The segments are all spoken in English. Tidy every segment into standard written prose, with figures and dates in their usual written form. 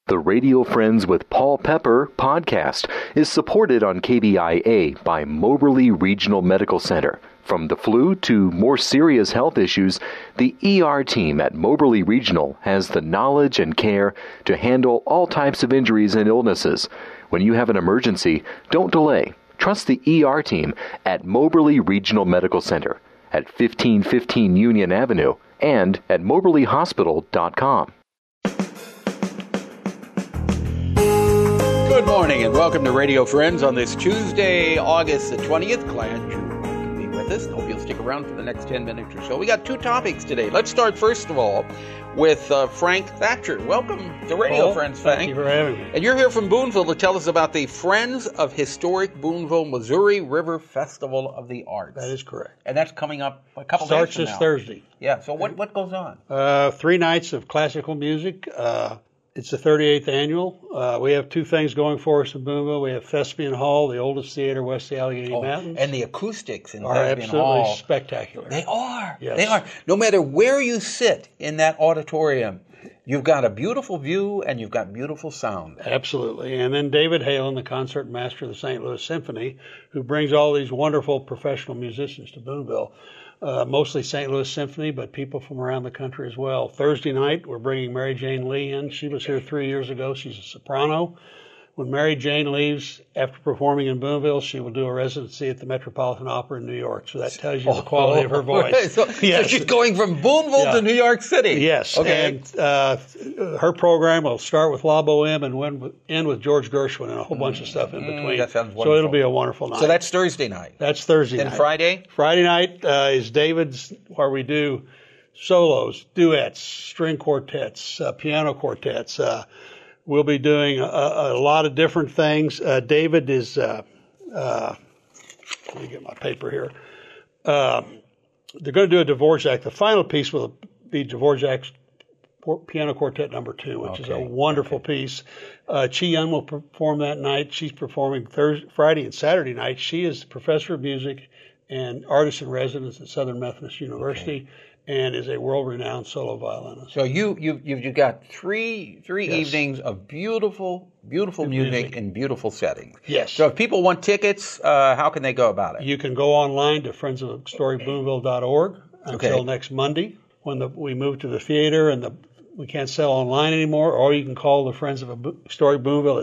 The Radio Friends with Paul Pepper podcast is supported on KBIA by Moberly Regional Medical Center. From the flu to more serious health issues, the ER team at Moberly Regional has the knowledge and care to handle all types of injuries and illnesses. When you have an emergency, don't delay. Trust the ER team at Moberly Regional Medical Center at 1515 Union Avenue and at moberlyhospital.com. Good morning and welcome to Radio Friends on this Tuesday, August the 20th. Glad you can be with us. Hope you'll stick around for the next 10 minutes or so. We got two topics today. Let's start first of all with Frank Thatcher. Welcome to Radio Friends, Frank. Thank you for having me. And you're here from Boonville to tell us about the Friends of Historic Boonville, Missouri River Festival of the Arts. That is correct. And that's coming up a couple Starts days from this now. Thursday. Yeah, so what goes on? 3 nights of classical music. It's the 38th annual. We have two things going for us in Boonville. We have Thespian Hall, the oldest theater west of the Allegheny Mountains. And the acoustics in are Thespian absolutely Hall. spectacular. They are. Yes. They are. No matter where you sit in that auditorium, you've got a beautiful view and you've got beautiful sound. Absolutely. And then David Halen, the concert master of the St. Louis Symphony, who brings all these wonderful professional musicians to Boonville. Mostly St. Louis Symphony, but people from around the country as well. Thursday night, we're bringing Mary Jane Lee in. She was here 3 years ago. She's a soprano. When Mary Jane leaves after performing in Boonville, she will do a residency at the Metropolitan Opera in New York. So that tells you the quality of her voice. So she's going from Boonville to New York City. Yes. Okay. And her program will start with La Boheme and end with George Gershwin and a whole bunch of stuff in between. That sounds wonderful. So it'll be a wonderful night. So that's Thursday night. That's Thursday Then night. Friday? Friday night is David's, where we do solos, duets, string quartets, piano quartets. We'll be doing a lot of different things. David is, let me get my paper here. They're going to do a Dvorak. The final piece will be Dvorak's Piano Quartet No. 2, which is a wonderful piece. Chi Yun will perform that night. She's performing Friday and Saturday night. She is professor of music and artist in residence at Southern Methodist University. And is a world-renowned solo violinist. So you've got three evenings of beautiful music in beautiful settings. Yes. So if people want tickets, how can they go about it? You can go online to friendsofhistoricboonville.org until next Monday when we move to the theater and we can't sell online anymore, or you can call the Friends of Historic Boonville at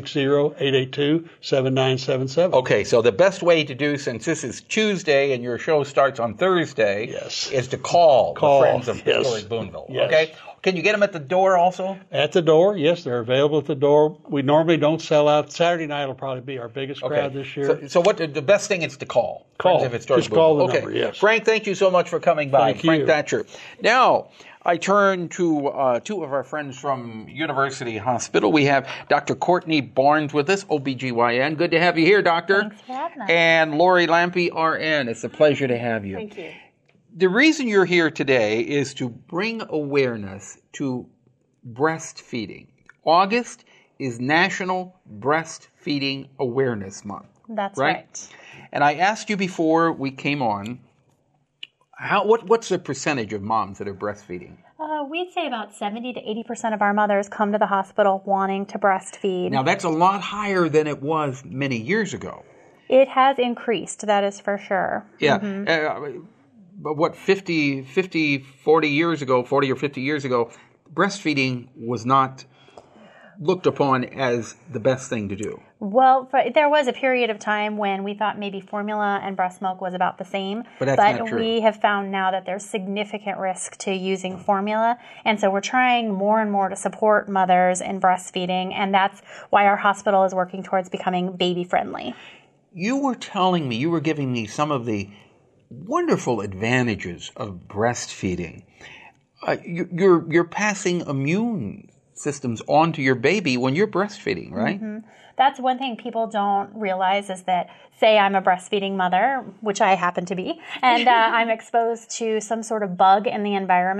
660-882-7977. Okay, so the best way to do, since this is Tuesday and your show starts on Thursday, is to call the Friends of Historic Boonville. Yes. Okay? Can you get them at the door also? At the door, yes, they're available at the door. We normally don't sell out. Saturday night will probably be our biggest crowd this year. So what the best thing is to call. Call. Friends of Historic Just call the Boonville. number, yes. Frank, thank you so much for coming by. Thank Frank you. Thatcher. Now, I turn to two of our friends from University Hospital. We have Dr. Courtney Barnes with us, OBGYN. Good to have you here, Doctor. Thanks for having us. And Lori Lampe, RN. It's a pleasure to have you. thank you. The reason you're here today is to bring awareness to breastfeeding. August is National Breastfeeding Awareness Month. That's right. And I asked you before we came on, what's the percentage of moms that are breastfeeding? We'd say about 70 to 80% of our mothers come to the hospital wanting to breastfeed. Now, that's a lot higher than it was many years ago. It has increased, that is for sure. Yeah. But what, 40 or 50 years ago, breastfeeding was not looked upon as the best thing to do. Well, there was a period of time when we thought maybe formula and breast milk was about the same. But that's not true. We have found now that there's significant risk to using formula. And so we're trying more and more to support mothers in breastfeeding. And that's why our hospital is working towards becoming baby friendly. You were giving me some of the wonderful advantages of breastfeeding. You're passing immune systems onto your baby when you're breastfeeding, right? Mm-hmm. That's one thing people don't realize is that, say I'm a breastfeeding mother, which I happen to be, and I'm exposed to some sort of bug in the environment.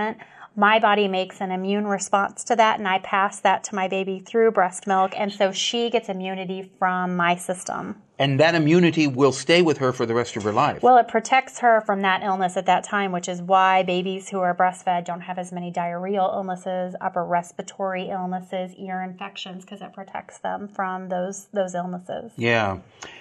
my body makes an immune response to that, and I pass that to my baby through breast milk, and so she gets immunity from my system. And that immunity will stay with her for the rest of her life. Well, it protects her from that illness at that time, which is why babies who are breastfed don't have as many diarrheal illnesses, upper respiratory illnesses, ear infections, because it protects them from those illnesses. Yeah.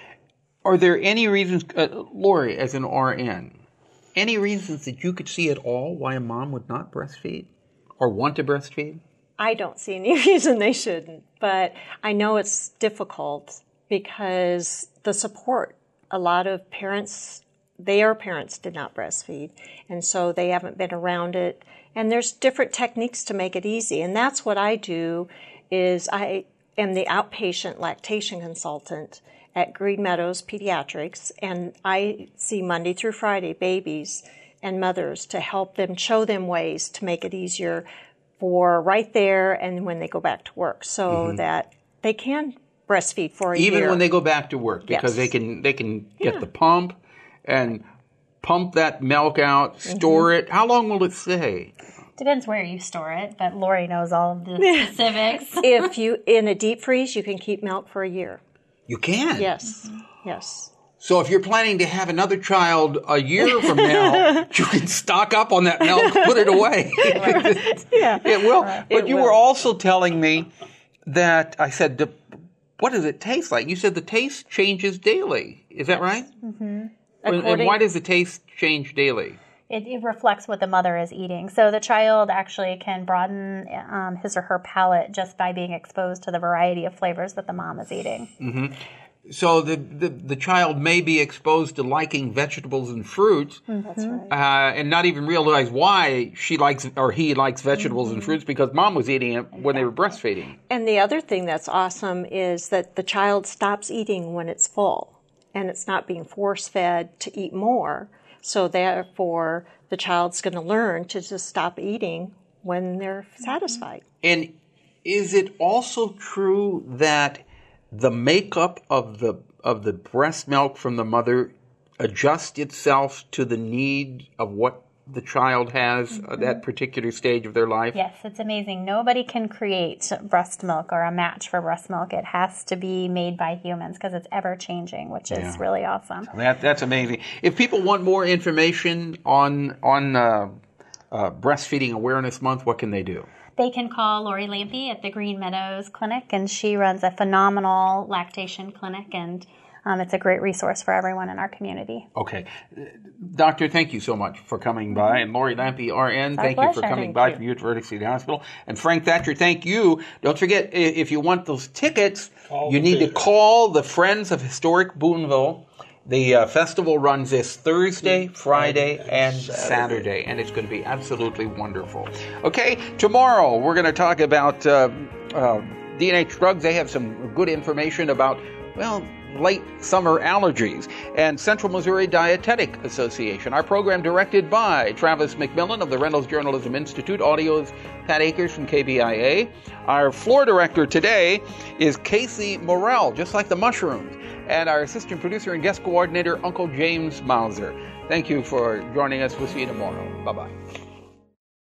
Are there any reasons, Lori, as an RN, any reasons that you could see at all why a mom would not breastfeed or want to breastfeed? I don't see any reason they shouldn't, but I know it's difficult because the support, a lot of parents, their parents did not breastfeed, and so they haven't been around it. And there's different techniques to make it easy, and that's what I do is I am the outpatient lactation consultant at Green Meadows Pediatrics, and I see Monday through Friday babies and mothers to help them, show them ways to make it easier for right there and when they go back to work so that they can breastfeed for a year. Even when they go back to work, because they can get the pump and pump that milk out, store it. How long will it stay? Depends where you store it, but Lori knows all of the specifics. If you, in a deep freeze, you can keep milk for a year. You can? Yes, yes. So if you're planning to have another child a year from now, you can stock up on that milk, put it away. Yeah. It will. But you were also telling me that, I said, what does it taste like? You said the taste changes daily. Is that right? Mm-hmm. And why does the taste change daily? It reflects what the mother is eating. So the child actually can broaden his or her palate just by being exposed to the variety of flavors that the mom is eating. Mm-hmm. So the child may be exposed to liking vegetables and fruits, That's right. and not even realize why she likes or he likes vegetables and fruits because mom was eating it when they were breastfeeding. And the other thing that's awesome is that the child stops eating when it's full, and it's not being force-fed to eat more. So therefore, the child's going to learn to just stop eating when they're satisfied. And is it also true that the makeup of the breast milk from the mother adjusts itself to the need of what the child has at that particular stage of their life? Yes, it's amazing. Nobody can create breast milk or a match for breast milk. It has to be made by humans because it's ever-changing, which is really awesome. That's amazing. If people want more information on Breastfeeding Awareness Month, what can they do? They can call Lori Lampe at the Green Meadows Clinic, and she runs a phenomenal lactation clinic, and it's a great resource for everyone in our community. Okay. Doctor, thank you so much for coming by. And Lori Lampe, RN, thank you for coming by from University City Hospital. And Frank Thatcher, thank you. Don't forget, if you want those tickets, you need to call the Friends of Historic Boonville. The festival runs this Thursday, Friday, and Saturday, and it's going to be absolutely wonderful. Okay, tomorrow we're going to talk about D&H Drugs. They have some good information about, well, late summer allergies, and Central Missouri Dietetic Association. Our program directed by Travis McMillan of the Reynolds Journalism Institute. Audio is Pat Akers from KBIA. Our floor director today is Casey Morrell, just like the mushrooms. And our assistant producer and guest coordinator, Uncle James Mauser. Thank you for joining us. We'll see you tomorrow. Bye-bye.